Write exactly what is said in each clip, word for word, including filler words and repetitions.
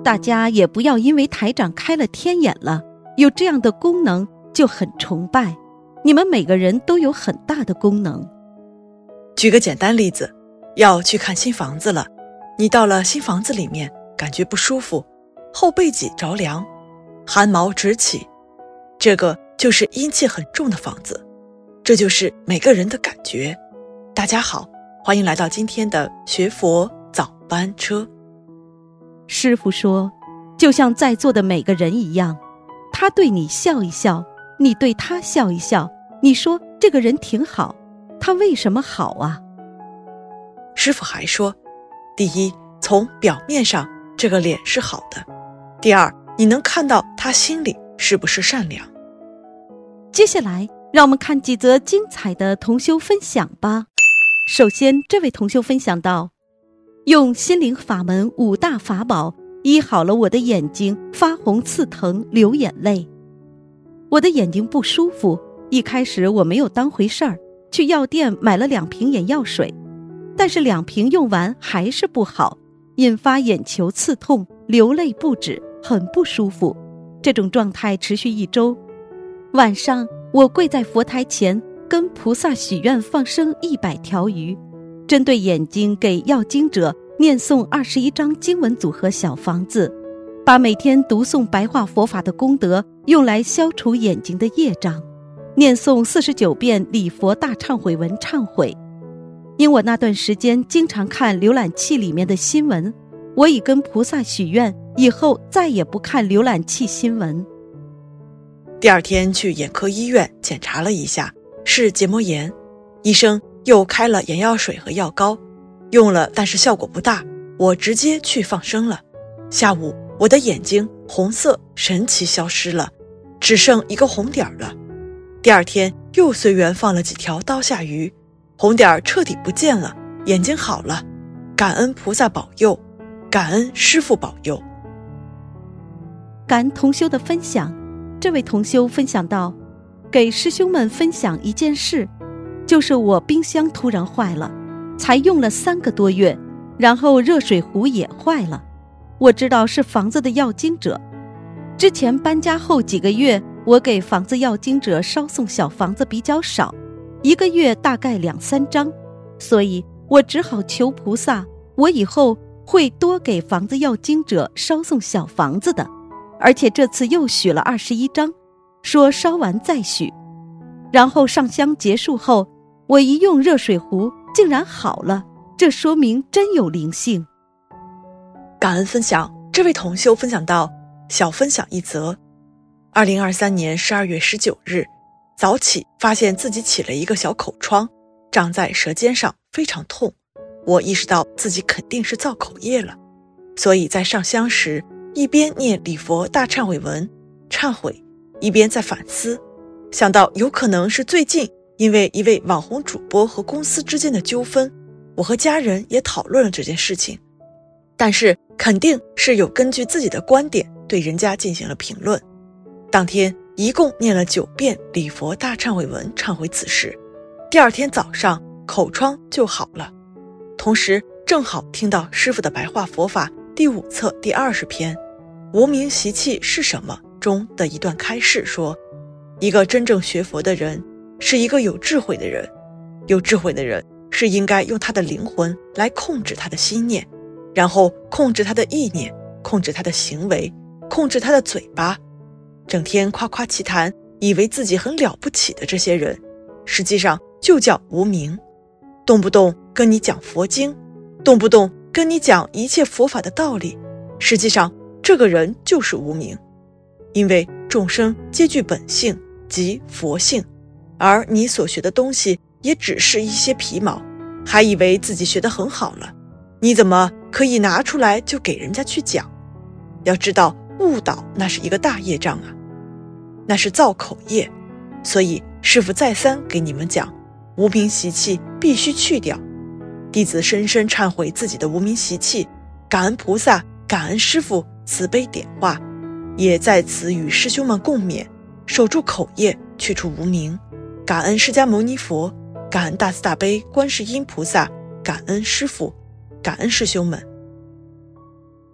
大家也不要因为台长开了天眼了，有这样的功能就很崇拜。你们每个人都有很大的功能。 举个简单例子，要去看新房子了，你到了新房子里面，感觉不舒服，后背脊着凉，汗毛直起，这个就是阴气很重的房子，这就是每个人的感觉。大家好，欢迎来到今天的学佛早班车。 师父说，就像在座的每个人一样，他对你笑一笑，你对他笑一笑，你说这个人挺好，他为什么好啊？ 师父还说，第一，从表面上这个脸是好的，第二，你能看到他心里是不是善良。 接下来让我们看几则精彩的同修分享吧。首先，这位同修分享到，用心灵法门五大法宝医好了我的眼睛发红刺疼流眼泪。我的眼睛不舒服，一开始我没有当回事儿，去药店买了两瓶眼药水，但是两瓶用完还是不好，引发眼球刺痛，流泪不止，很不舒服。这种状态持续一周。晚上我跪在佛台前，跟菩萨许愿放生一百条鱼，针对眼睛给要经者念诵二十一章经文组合小房子，把每天读诵白话佛法的功德用来消除眼睛的业障，念诵四十九遍礼佛大忏悔文忏悔。因我那段时间经常看浏览器里面的新闻，我已跟菩萨许愿，以后再也不看浏览器新闻。 第二天去眼科医院检查了一下，是结膜炎，医生又开了眼药水和药膏，用了但是效果不大，我直接去放生了。下午我的眼睛红色神奇消失了，只剩一个红点了。第二天又随缘放了几条刀下鱼，红点彻底不见了，眼睛好了，感恩菩萨保佑，感恩师父保佑。 感恩同修的分享。这位同修分享到，给师兄们分享一件事，就是我冰箱突然坏了，才用了三个多月，然后热水壶也坏了。我知道是房子的要经者，之前搬家后几个月，我给房子要经者烧送小房子比较少，一个月大概两三张，所以我只好求菩萨，我以后会多给房子要经者烧送小房子的。而且这次又许了二十一张，说烧完再许。然后上香结束后，我一用热水壶竟然好了，这说明真有灵性。 感恩分享，这位同修分享到，小分享一则。二零二三年十二月十九日早起，发现自己起了一个小口疮，长在舌尖上，非常痛。我意识到自己肯定是造口业了，所以在上香时一边念礼佛大忏悔文忏悔，一边在反思，想到有可能是最近因为一位网红主播和公司之间的纠纷，我和家人也讨论了这件事情，但是肯定是有根据自己的观点对人家进行了评论。当天一共念了九遍礼佛大忏悔文忏悔此事，第二天早上口疮就好了。同时正好听到师父的白话佛法第五册第二十篇无明习气是什么中的一段开示说，一个真正学佛的人是一个有智慧的人，有智慧的人是应该用他的灵魂来控制他的心念，然后控制他的意念，控制他的行为，控制他的嘴巴。整天夸夸其谈，以为自己很了不起的这些人，实际上就叫无明，动不动跟你讲佛经，动不动跟你讲一切佛法的道理，实际上这个人就是无明。因为众生皆具本性即佛性，而你所学的东西也只是一些皮毛，还以为自己学得很好了，你怎么可以拿出来就给人家去讲？要知道误导那是一个大业障啊，那是造口业。所以师父再三给你们讲，无明习气必须去掉。弟子深深忏悔自己的无明习气，感恩菩萨，感恩师父慈悲点化，也在此与师兄们共勉，守住口业，去除无明。感恩释迦牟尼佛，感恩大慈大悲观世音菩萨，感恩师父，感恩师兄们。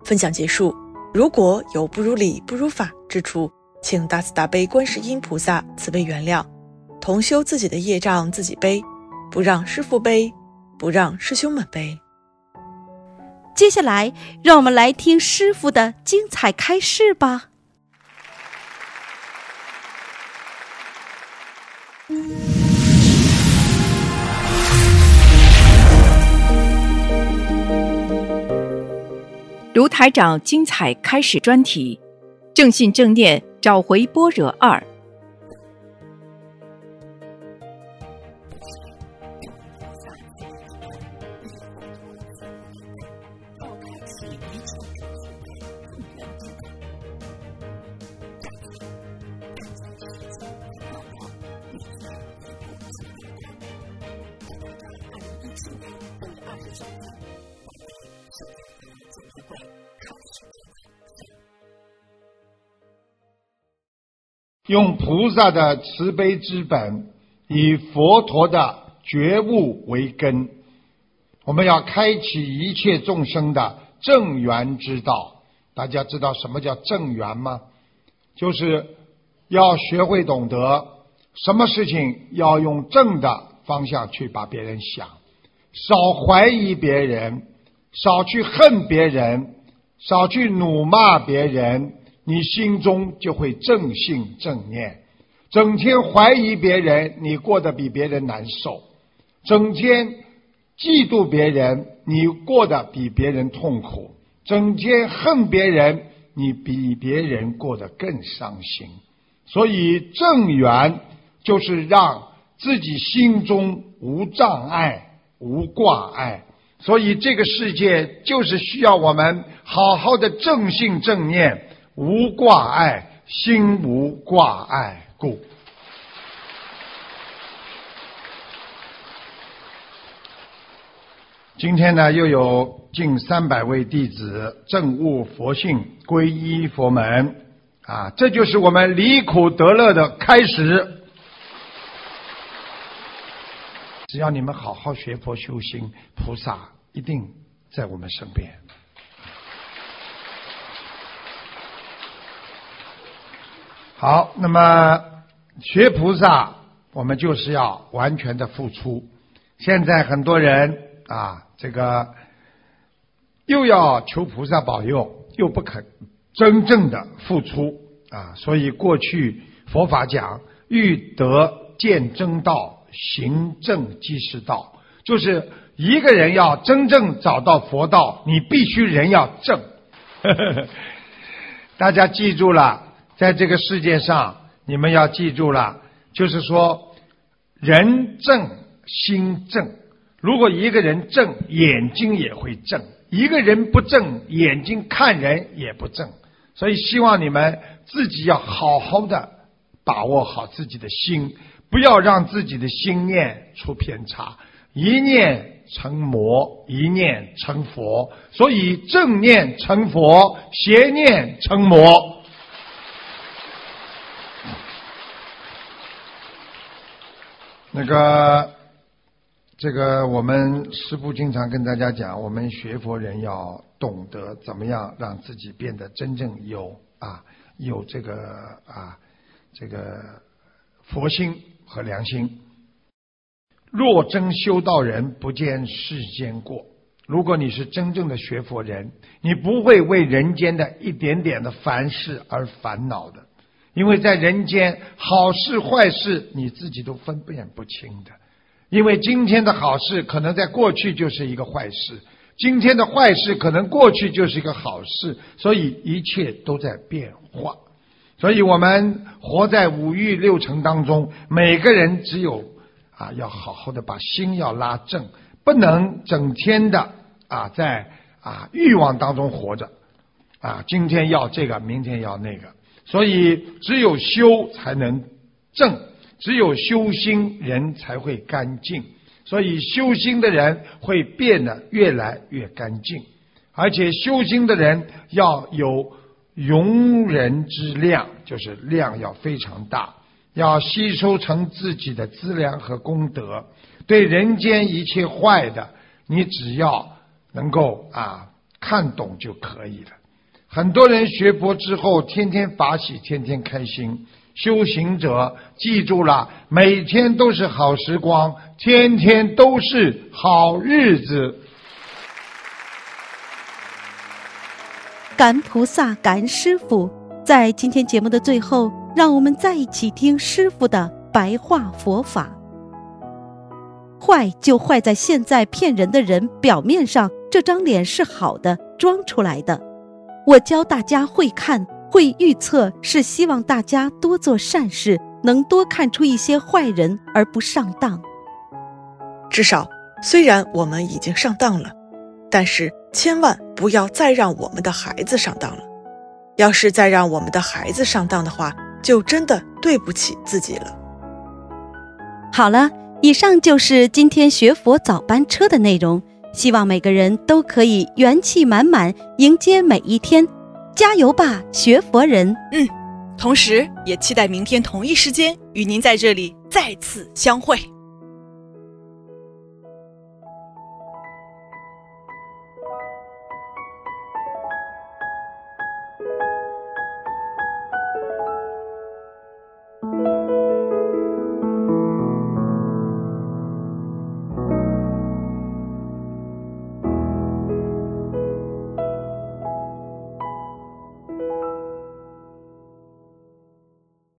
分享结束。如果有不如理、不如法之处，请大慈大悲观世音菩萨慈悲原谅。同修自己的业障自己背，不让师父背，不让师兄们背。 接下来，让我们来听师父的精彩开示吧。 卢台长精彩开始专题：正信正念，找回般若二。 用菩萨的慈悲之本，以佛陀的觉悟为根，我们要开启一切众生的正缘之道。大家知道什么叫正缘吗？就是要学会懂得什么事情要用正的方向去把别人想，少怀疑别人，少去恨别人，少去辱骂别人，你心中就会正信正念。整天怀疑别人，你过得比别人难受；整天嫉妒别人，你过得比别人痛苦；整天恨别人，你比别人过得更伤心。所以正缘就是让自己心中无障碍、无挂碍。所以这个世界就是需要我们好好的正信正念，无挂碍，心无挂碍故。今天呢，又有近三百位弟子证悟佛性，皈依佛门啊，这就是我们离苦得乐的开始。只要你们好好学佛修心，菩萨一定在我们身边。好，那么学菩萨，我们就是要完全的付出。现在很多人啊，这个又要求菩萨保佑，又不肯真正的付出啊，所以过去佛法讲欲得见真道，行正即是道，就是一个人要真正找到佛道，你必须人要正。大家记住了，在这个世界上，你们要记住了，就是说人正心正。如果一个人正，眼睛也会正；一个人不正，眼睛看人也不正。所以希望你们自己要好好的把握好自己的心，不要让自己的心念出偏差，一念成魔，一念成佛。所以正念成佛，邪念成魔。那个这个我们师父经常跟大家讲，我们学佛人要懂得怎么样让自己变得真正有啊有这个啊这个佛心和良心。若真修道人，不见世间过。如果你是真正的学佛人，你不会为人间的一点点的凡事而烦恼的，因为在人间好事坏事你自己都分辨不清的。因为今天的好事可能在过去就是一个坏事，今天的坏事可能过去就是一个好事，所以一切都在变化。所以我们活在五欲六尘当中，每个人只有啊要好好的把心要拉正，不能整天的啊在啊欲望当中活着啊，今天要这个，明天要那个。所以只有修才能正，只有修心人才会干净。所以修心的人会变得越来越干净，而且修心的人要有容人之量，就是量要非常大，要吸收成自己的资粮和功德。对人间一切坏的，你只要能够啊看懂就可以了。 很多人学佛之后天天法喜，天天开心。修行者记住了，每天都是好时光，天天都是好日子。 感恩菩萨，感恩师父。在今天节目的最后，让我们再一起听师父的白话佛法。坏就坏在现在骗人的人表面上这张脸是好的，装出来的。我教大家会看会预测，是希望大家多做善事，能多看出一些坏人而不上当。 至少虽然我们已经上当了，但是千万不要再让我们的孩子上当了。要是再让我们的孩子上当的话，就真的对不起自己了。 好了，以上就是今天学佛早班车的内容，希望每个人都可以元气满满迎接每一天，加油吧，学佛人！ 嗯，同时也期待明天同一时间与您在这里再次相会。